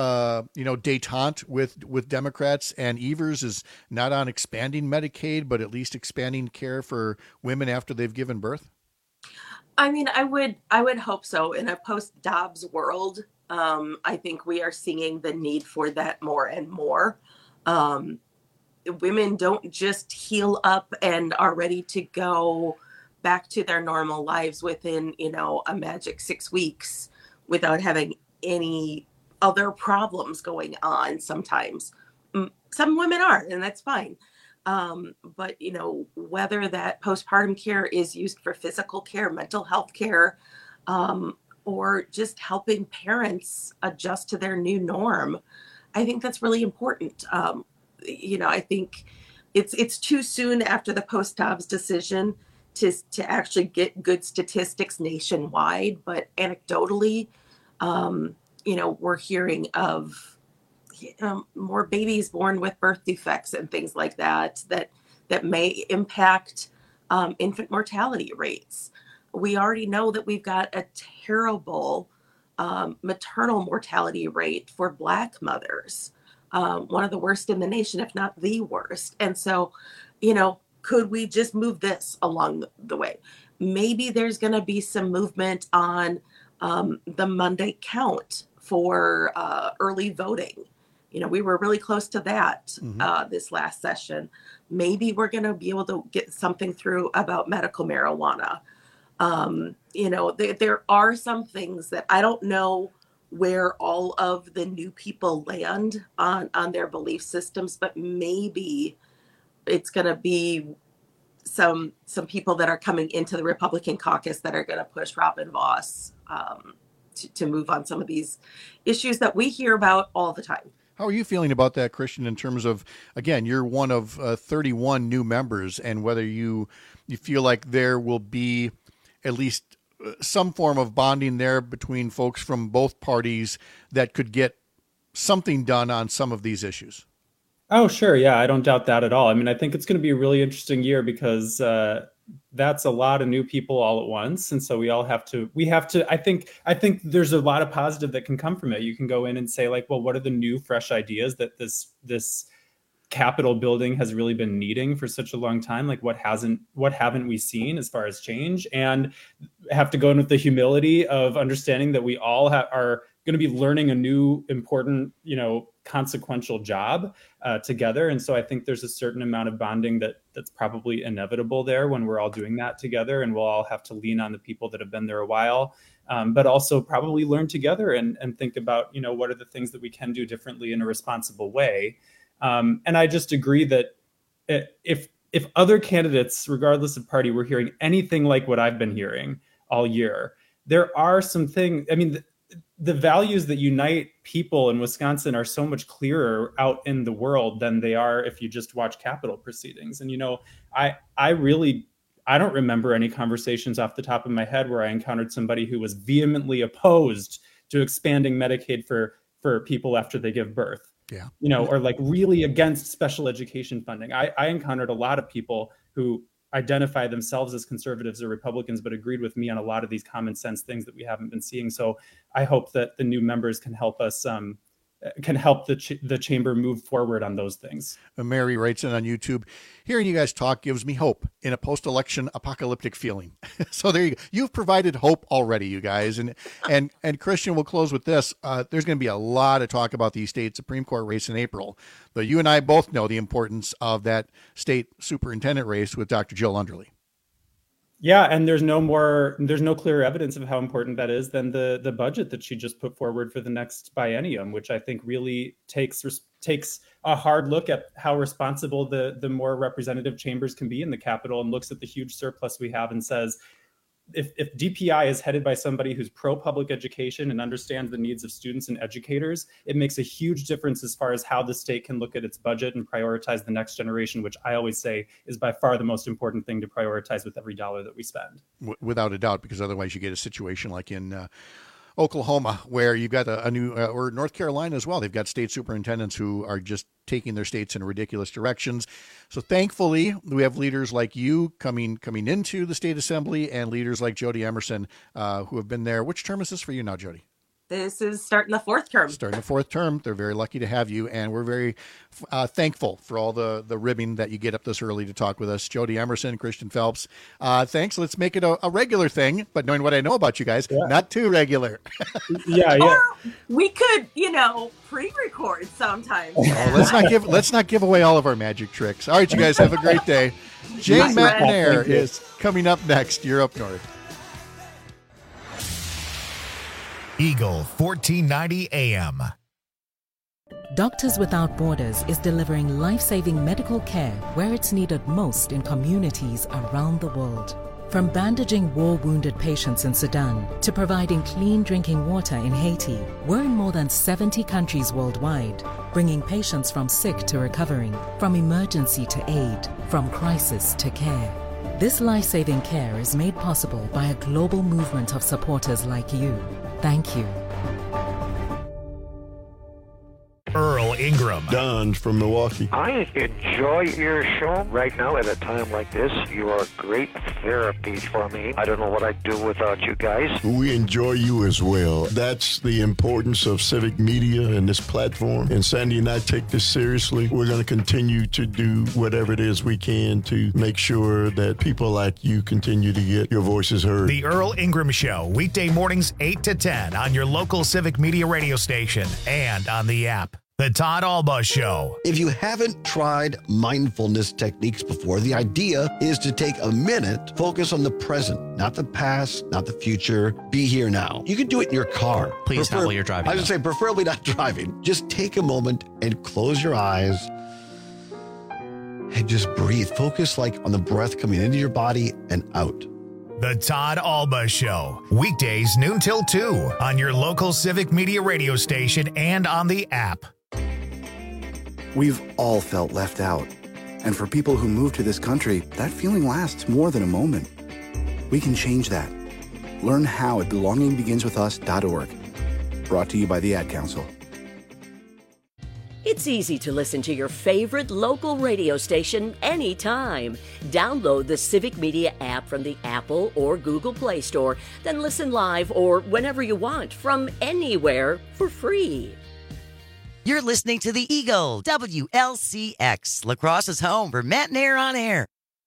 detente with Democrats, and Evers is not on expanding Medicaid, but at least expanding care for women after they've given birth? I mean, I would hope so. In a post-Dobbs world, I think we are seeing the need for that more and more. Women don't just heal up and are ready to go back to their normal lives within, a magic 6 weeks without having any other problems going on sometimes. Some women are, and that's fine. But, whether that postpartum care is used for physical care, mental health care, or just helping parents adjust to their new norm, I think that's really important. I think it's too soon after the post-Dobbs decision to actually get good statistics nationwide. But anecdotally, we're hearing of more babies born with birth defects and things like that may impact infant mortality rates. We already know that we've got a terrible maternal mortality rate for Black mothers, one of the worst in the nation, if not the worst. And so, could we just move this along the way? Maybe there's going to be some movement on the Monday count for early voting. We were really close to that this last session. Maybe we're going to be able to get something through about medical marijuana. There are some things that I don't know where all of the new people land on their belief systems, but maybe it's going to be some people that are coming into the Republican caucus that are going to push Robin Vos to move on some of these issues that we hear about all the time. How are you feeling about that, Christian, in terms of, again, you're one of 31 new members, and whether you feel like there will be at least some form of bonding there between folks from both parties that could get something done on some of these issues? Oh, sure. Yeah, I don't doubt that at all. I mean, I think it's going to be a really interesting year because that's a lot of new people all at once. And so we have to, I think there's a lot of positive that can come from it. You can go in and say like, well, what are the new fresh ideas that this Capitol building has really been needing for such a long time? Like what haven't we seen as far as change? And have to go in with the humility of understanding that we all are going to be learning a new important, consequential job together. And so I think there's a certain amount of bonding that's probably inevitable there when we're all doing that together, and we'll all have to lean on the people that have been there a while, but also probably learn together and think about, what are the things that we can do differently in a responsible way. And I just agree that if other candidates, regardless of party, were hearing anything like what I've been hearing all year, there are some things, I mean, the values that unite people in Wisconsin are so much clearer out in the world than they are if you just watch Capitol proceedings. And, I don't remember any conversations off the top of my head where I encountered somebody who was vehemently opposed to expanding Medicaid for people after they give birth. Yeah. Or like really against special education funding. I encountered a lot of people who identify themselves as conservatives or Republicans, but agreed with me on a lot of these common sense things that we haven't been seeing. So I hope that the new members can help us, can help the chamber move forward on those things. Mary writes in on YouTube, hearing you guys talk gives me hope in a post-election apocalyptic feeling. So there you go. You've provided hope already, you guys. And Christian, we'll close with this. There's going to be a lot of talk about the state Supreme Court race in April, but you and I both know the importance of that state superintendent race with Dr. Jill Underly. Yeah, and there's no clearer evidence of how important that is than the budget that she just put forward for the next biennium, which I think really takes a hard look at how responsible the more representative chambers can be in the Capitol, and looks at the huge surplus we have and says, if DPI is headed by somebody who's pro-public education and understands the needs of students and educators, it makes a huge difference as far as how the state can look at its budget and prioritize the next generation, which I always say is by far the most important thing to prioritize with every dollar that we spend. Without a doubt, because otherwise you get a situation like in Oklahoma, where you've got a new, or North Carolina as well. They've got state superintendents who are just taking their states in ridiculous directions. So thankfully, we have leaders like you coming into the state assembly, and leaders like Jody Emerson, who have been there. Which term is this for you now, Jody? This is starting the fourth term. Starting the fourth term. They're very lucky to have you, and we're very thankful for all the ribbing that you get up this early to talk with us. Jody Emerson, Christian Phelps, thanks. Let's make it a regular thing, but knowing what I know about you guys, not too regular. Or we could, pre-record sometimes. Oh, let's not give away all of our magic tricks. All right, you guys have a great day. Jane McNair is coming up next. You're Up North. Eagle 1490 AM. Doctors Without Borders is delivering life-saving medical care where it's needed most in communities around the world. From bandaging war-wounded patients in Sudan to providing clean drinking water in Haiti, we're in more than 70 countries worldwide, bringing patients from sick to recovering, from emergency to aid, from crisis to care. This life-saving care is made possible by a global movement of supporters like you. Thank you. Earl Ingram. Don from Milwaukee. I enjoy your show right now at a time like this. You are great therapy for me. I don't know what I'd do without you guys. We enjoy you as well. That's the importance of civic media and this platform. And Sandy and I take this seriously. We're going to continue to do whatever it is we can to make sure that people like you continue to get your voices heard. The Earl Ingram Show, weekday mornings 8 to 10 on your local civic media radio station and on the app. The Todd Alba Show. If you haven't tried mindfulness techniques before, the idea is to take a minute, focus on the present, not the past, not the future. Be here now. You can do it in your car. Please, not while you're driving. I would say preferably not driving. Just take a moment and close your eyes and just breathe. Focus on the breath coming into your body and out. The Todd Alba Show, weekdays noon till 2 on your local civic media radio station and on the app. We've all felt left out. And for people who move to this country, that feeling lasts more than a moment. We can change that. Learn how at belongingbeginswithus.org. Brought to you by the Ad Council. It's easy to listen to your favorite local radio station anytime. Download the Civic Media app from the Apple or Google Play Store, then listen live or whenever you want from anywhere for free. You're listening to the Eagle, WLCX, La Crosse's home for Matt Nair on air.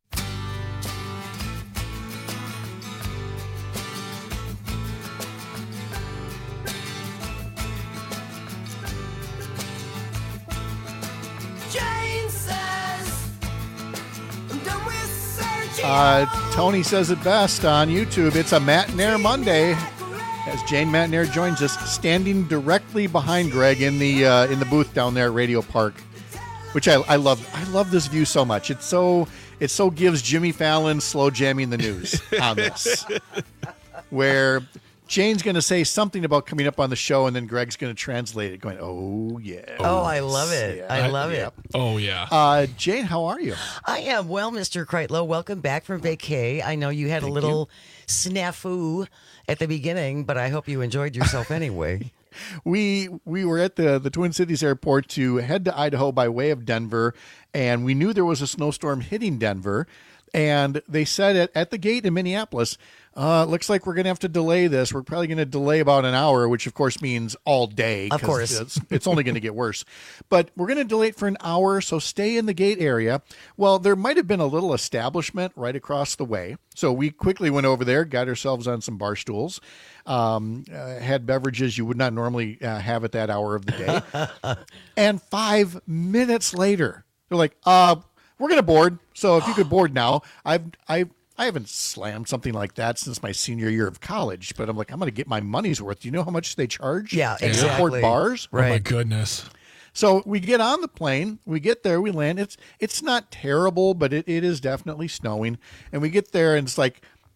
Tony says it best on YouTube. It's a Matt Nair Monday, as Jane Matt Nair joins us, standing directly behind Greg in the booth down there at Radio Park, which I love. I love this view so much. It so gives Jimmy Fallon slow jamming the news on this, where Jane's going to say something about coming up on the show, and then Greg's going to translate it, going, "Oh yeah, oh I love it, yeah. I love it." Oh yeah. Jane, how are you? I am well, Mr. Kreitlow. Welcome back from vacay. I know you had a little snafu at the beginning, but I hope you enjoyed yourself anyway. We were at the Twin Cities airport to head to Idaho by way of Denver, and we knew there was a snowstorm hitting Denver. And they said at the gate in Minneapolis, looks like we're going to have to delay this. We're probably going to delay about an hour, which of course means all day. Of course. It's only going to get worse. But we're going to delay it for an hour, so stay in the gate area. Well, there might have been a little establishment right across the way. So we quickly went over there, got ourselves on some bar stools, had beverages you would not normally have at that hour of the day. And 5 minutes later, they're like, we're going to board. So if you could board now, I haven't slammed something like that since my senior year of college, but I'm like, I'm going to get my money's worth. Do you know how much they charge? Yeah, at airport bars? Right. Oh my goodness. So we get on the plane, we get there, we land. It's not terrible, but it is definitely snowing. And we get there and it's like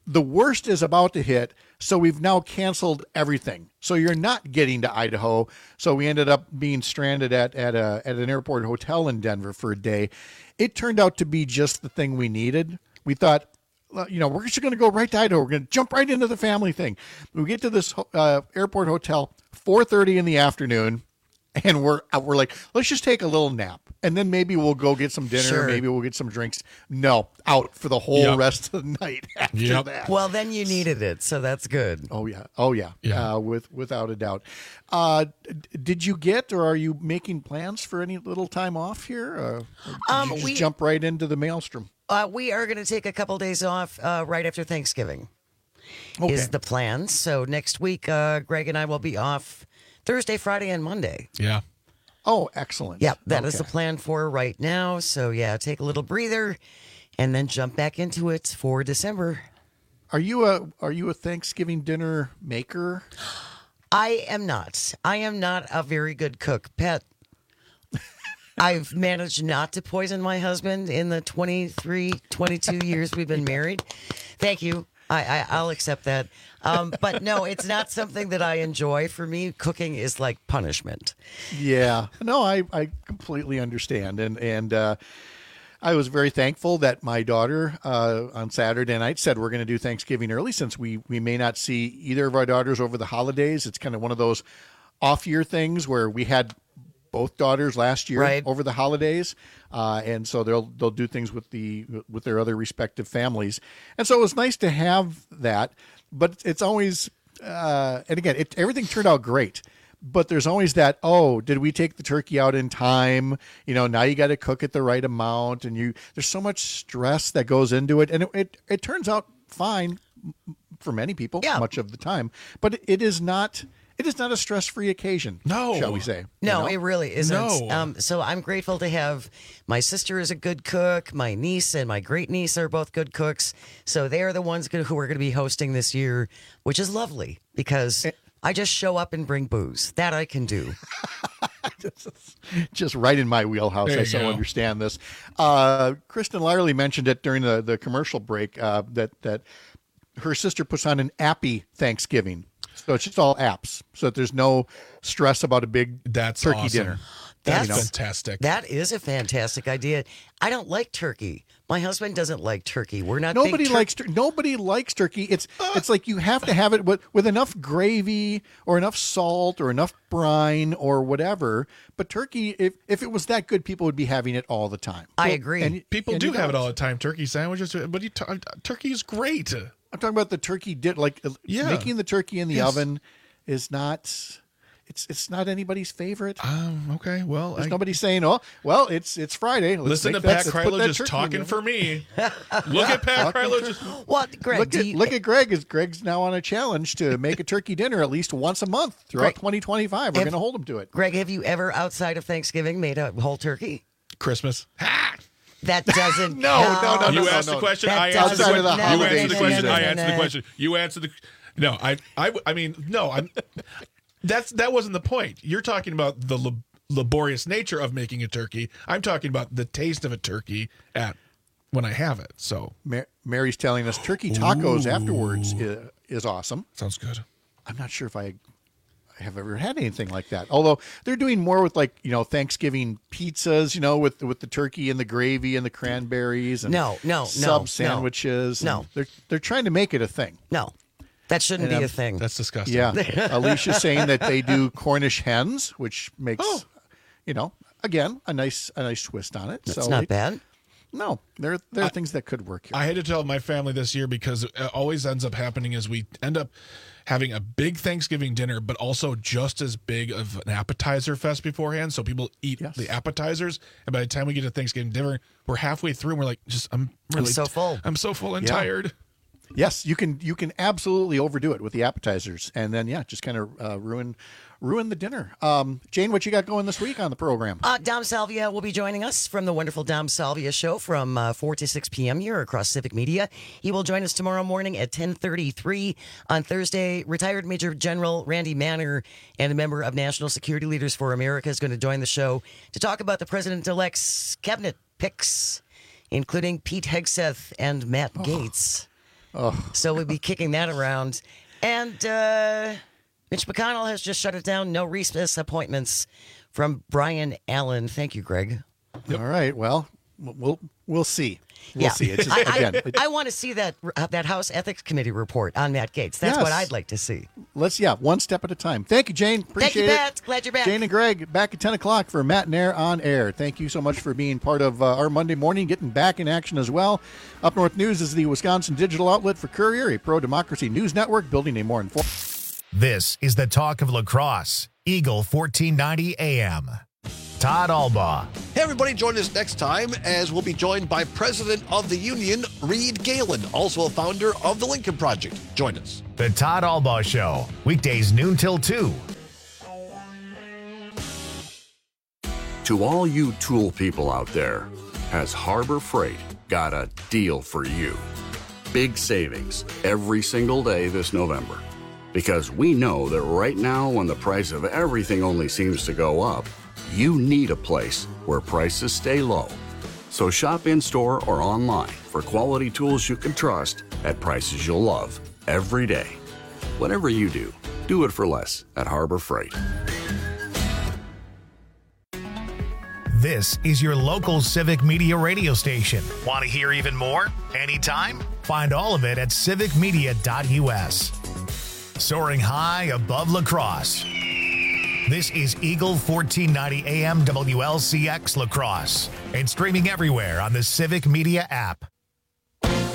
the worst is about to hit, so we've now canceled everything. So you're not getting to Idaho. So we ended up being stranded at an airport hotel in Denver for a day. It turned out to be just the thing we needed. We thought, we're just going to go right to Idaho. We're going to jump right into the family thing. We get to this airport hotel 4:30 in the afternoon, and we're like, let's just take a little nap, and then maybe we'll go get some dinner. Sure. Maybe we'll get some drinks. No, out for the whole rest of the night after that. Well, then you needed it, so that's good. Oh yeah. Without a doubt. Did you get, or are you making plans for any little time off here? Or did you just jump right into the maelstrom? We are going to take a couple days off right after Thanksgiving. Okay. Is the plan. So next week, Greg and I will be off Thursday, Friday, and Monday. Yeah. Oh, excellent. Yep, that is the plan for right now. So yeah, take a little breather, and then jump back into it for December. Are you a Thanksgiving dinner maker? I am not. I am not a very good cook, Pat. I've managed not to poison my husband in the 22 years we've been married. Thank you. I'll accept that. But no, it's not something that I enjoy. For me, cooking is like punishment. Yeah. No, I completely understand. And I was very thankful that my daughter on Saturday night said we're going to do Thanksgiving early, since we may not see either of our daughters over the holidays. It's kind of one of those off-year things where we had both daughters last year over the holidays, and so they'll do things with their other respective families, and so it was nice to have that. But it's always, and again, everything turned out great. But there's always that, did we take the turkey out in time? Now you got to cook it the right amount, and there's so much stress that goes into it, and it turns out fine for many people much of the time. But it is not. It is not a stress-free occasion, shall we say? No, it really isn't. No. So I'm grateful to have my sister is a good cook. My niece and my great niece are both good cooks. So they are the ones who are going to be hosting this year, which is lovely because I just show up and bring booze. That I can do. Just right in my wheelhouse. I so understand this. Kristen Lyerly mentioned it during the commercial break that her sister puts on an appy Thanksgiving. So it's just all apps, so that there's no stress about a big turkey awesome. dinner. That's fantastic. That is a fantastic idea. I don't like turkey. My husband doesn't like turkey. We're not. Nobody likes turkey. It's like you have to have it with enough gravy or enough salt or enough brine or whatever. But turkey, if it was that good, people would be having it all the time. I agree. And people do have it all the time. Turkey sandwiches, but turkey is great. I'm talking about the turkey making the turkey in the oven is not. It's not anybody's favorite. Okay, well, there's nobody saying, it's Friday. Listen to Pat Krylo just talking for me. Look at Pat Krylo. What, Greg? Look at Greg. Greg's now on a challenge to make a turkey dinner at least once a month throughout 2025. We're going to hold him to it. Greg, have you ever, outside of Thanksgiving, made a whole turkey? Christmas. That doesn't. No. You asked the question. I answered the question. You answered the question. I answered the question. You answered the. No, I mean, no. That wasn't the point. You're talking about the laborious nature of making a turkey. I'm talking about the taste of a turkey when I have it. So Mary's telling us turkey tacos afterwards is awesome. Sounds good. I'm not sure if I have ever had anything like that. Although they're doing more with Thanksgiving pizzas, with the turkey and the gravy and the cranberries and sub sandwiches. No. They're trying to make it a thing. No. That shouldn't be a thing. That's disgusting. Yeah. Alicia's saying that they do Cornish hens, which makes, again, a nice twist on it. That's not bad. No, there are things that could work here. I had to tell my family this year because it always ends up happening is we end up having a big Thanksgiving dinner, but also just as big of an appetizer fest beforehand. So people eat the appetizers. And by the time we get to Thanksgiving dinner, we're halfway through and we're like, I'm so full. I'm so full and tired. Yes, you can absolutely overdo it with the appetizers, and then just kind of ruin the dinner. Jane, what you got going this week on the program? Dom Salvia will be joining us from the wonderful Dom Salvia Show from 4 to 6 p.m. here across Civic Media. He will join us tomorrow morning at 10:33. On Thursday, retired Major General Randy Manner and a member of National Security Leaders for America is going to join the show to talk about the president-elect's cabinet picks, including Pete Hegseth and Matt Gaetz. So we'll be kicking that around. And Mitch McConnell has just shut it down. No recess appointments from Brian Allen. Thank you, Greg. All right. Well, we'll see. We'll see. It's just, I want to see that House Ethics Committee report on Matt Gaetz. That's what I'd like to see. Let's, one step at a time. Thank you, Jane. Appreciate it. Thank you, Pat. Glad you're back. Jane and Greg, back at 10 o'clock for Matt and Air on Air. Thank you so much for being part of our Monday morning, getting back in action as well. Up North News is the Wisconsin digital outlet for Courier, a pro-democracy news network building a more informed. This is the talk of La Crosse, Eagle 1490 AM. Todd Albaugh. Hey, everybody, join us next time as we'll be joined by President of the Union, Reed Galen, also a founder of the Lincoln Project. Join us. The Todd Albaugh Show, weekdays noon till 2. To all you tool people out there, has Harbor Freight got a deal for you? Big savings every single day this November. Because we know that right now, when the price of everything only seems to go up, you need a place where prices stay low. So shop in-store or online for quality tools you can trust at prices you'll love every day. Whatever you do it for less at Harbor Freight. This is your local Civic Media radio station. Want to hear even more? Anytime? Find all of it at civicmedia.us. Soaring high above La Crosse. This is Eagle 1490 AM WLCX La Crosse and streaming everywhere on the Civic Media app.